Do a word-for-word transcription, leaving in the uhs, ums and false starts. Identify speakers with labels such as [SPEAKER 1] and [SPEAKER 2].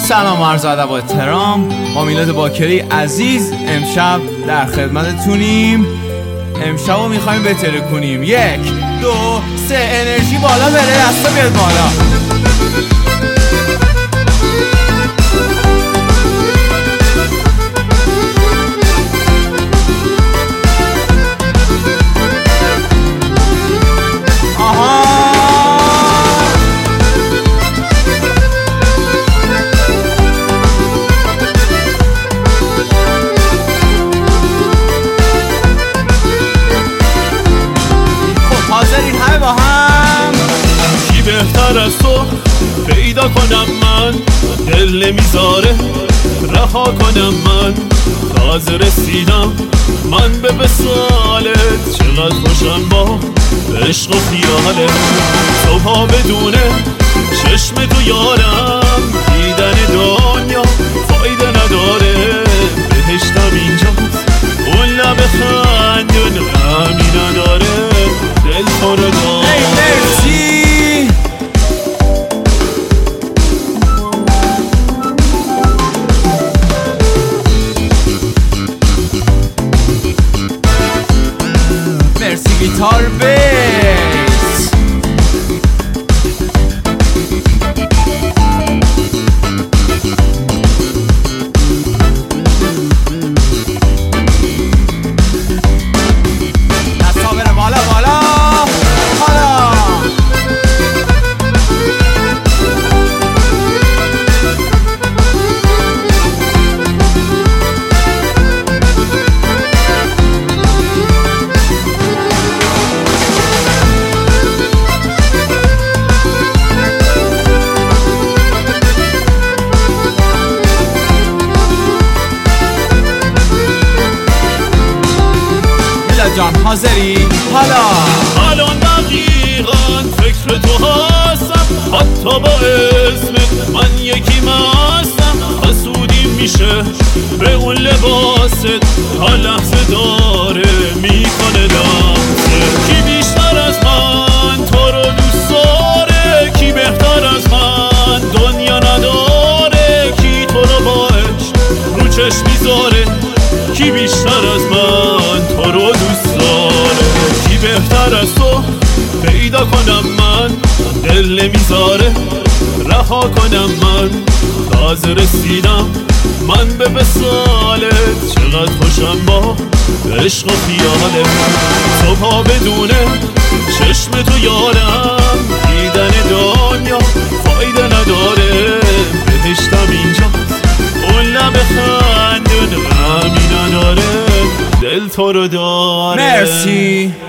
[SPEAKER 1] سلام عرض ادب و احترام. ما میلاد باکری عزیز امشب در خدمتتونیم. امشب رو میخوایم بهتره کنیم. یک دو سه انرژی بالا بره، دستا بیاد بالا.
[SPEAKER 2] کی بهتر از تو پیدا کنم من، دل نمیذاره رها کنم من. تازه رسیدم من به وصالت، چقدر خوشم با عشق و خیالت. صبحا بدونه چشم تو یارم، دیدن دنیا فایده نداره. بهشتم اینجاست اون لب خندون غمی نداره. دل تو رو داره.
[SPEAKER 1] مرسی مرسی گیتار بیس. دستا بره بالا بالا بالا. جان حاضری؟ حالا
[SPEAKER 2] الان دقیقا فکر تو هستم، حتی با اسمت من یکی مستم. حسودی میشه به اون لباست، هر لحظه داره میکنه دسته. کی بیشتر از من تو رو دوست داره؟ کی بهتر از من دنیا نداره؟ کی تو رو با عشق رو چشم میذاره؟ کی بیشتر از من تو رو دوست داره؟ کی بهتر از تو پیدا کنم من، دل نمیذاره رها کنم من. تازه رسیدم من به وصالت، چقدر خوشم با عشق و خیالت. صبحا بدونه چشم تو یارم، دیدن دنیا فایده نداره. بهشتم اینجاست اون لب خندون غمی نداره. دل تو رو داره.
[SPEAKER 1] مرسی.